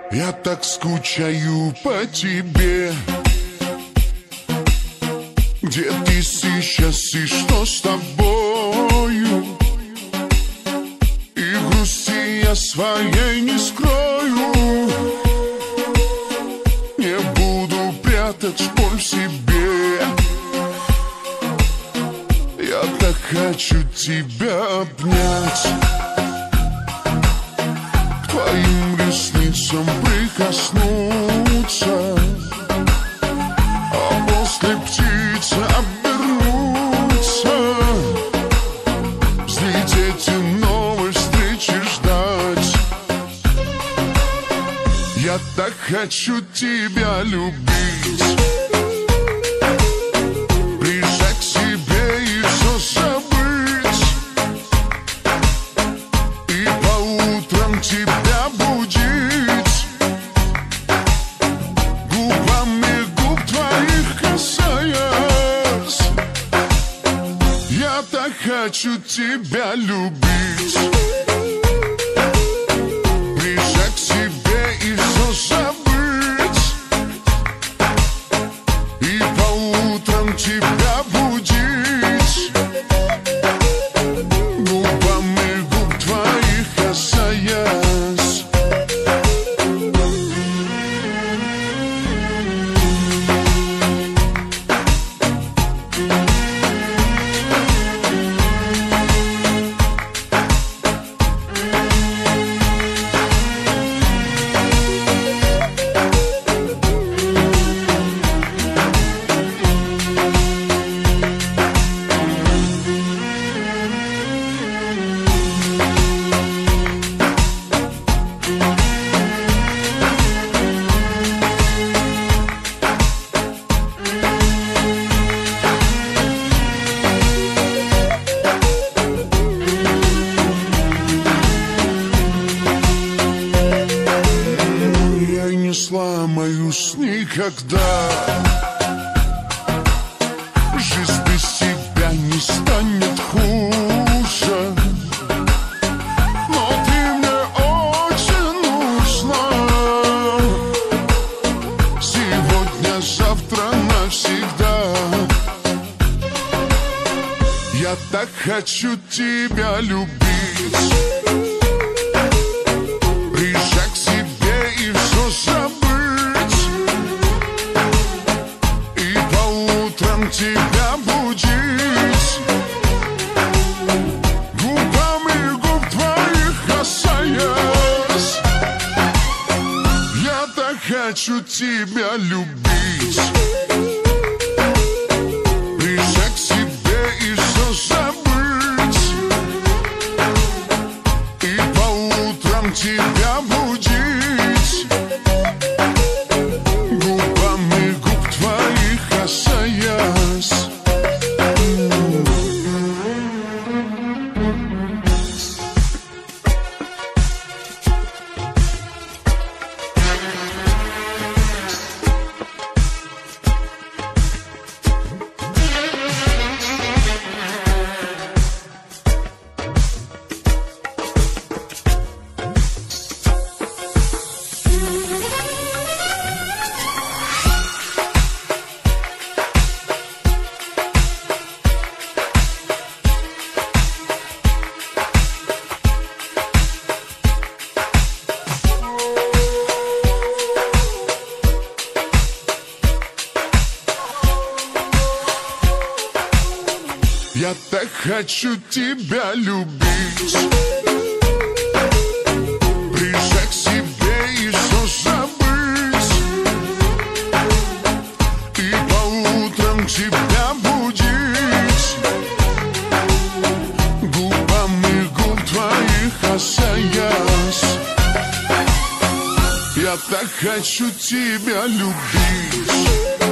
Я так скучаю по тебе. Где ты сейчас и что с тобою? И грусти я своей не скрою. Не буду прятать боль в себе. Я так хочу тебя обнять, к твоим ресницам прикоснуться, а после птицы обернуться, взлететь и новой встречи ждать. Я так хочу тебя любить, прижать к себе и все забыть, и по утрам тебя будить, губами губ твоих касаясь. Я так хочу тебя любить, прижать к себе и все забыть, и по утрам тебя будить, губами губ твоих касаясь. Я не сломаюсь никогда. Жизнь без тебя не станет хуже, но ты мне очень нужна. Сегодня, завтра, навсегда. Я так хочу тебя любить, прижать к себе и все забыть, и по утрам тебя будить, губами губ твоих касаясь. Я так хочу тебя любить, прижать к себе и все забыть, и по утрам тебя будить, губами губ твоих касаясь. Я так хочу тебя любить, прижать к себе и все забыть, и по утрам тебя будить, губами губ твоих касаясь. Я так хочу тебя любить,